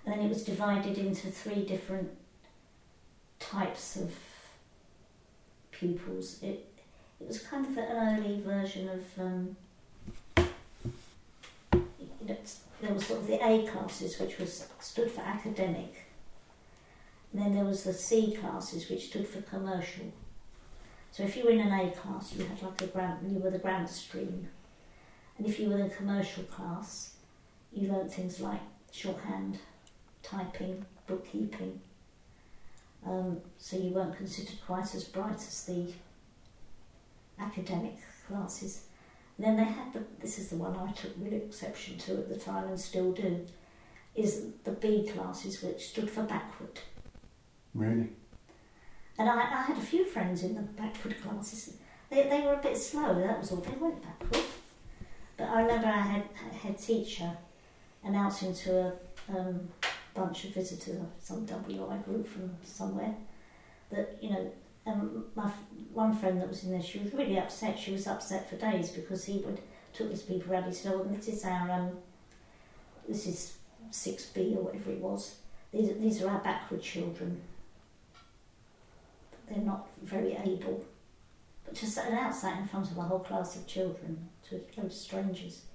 And then it was divided into 3 different types of pupils. It was kind of an early version of, there was sort of the A classes, which stood for academic. And then there was the C classes, which stood for commercial. So if you were in an A class, you had like you were the grammar stream. And if you were in a commercial class, you learnt things like shorthand, typing, bookkeeping. So you weren't considered quite as bright as the academic classes. And then they had this is the one I took real exception to at the time and still do, is the B classes, which stood for backward. Really? And I had a few friends in the backward classes. They were a bit slow, that was all. They went backward. But I remember I had a head teacher announcing to a bunch of visitors, some WI group from somewhere, that, you know, my one friend that was in there, she was really upset. She was upset for days because he took these people around. He said, "Oh, this is 6B or whatever it was. These are our backward children. They're not very able." But to announce that in front of a whole class of children, to those strangers.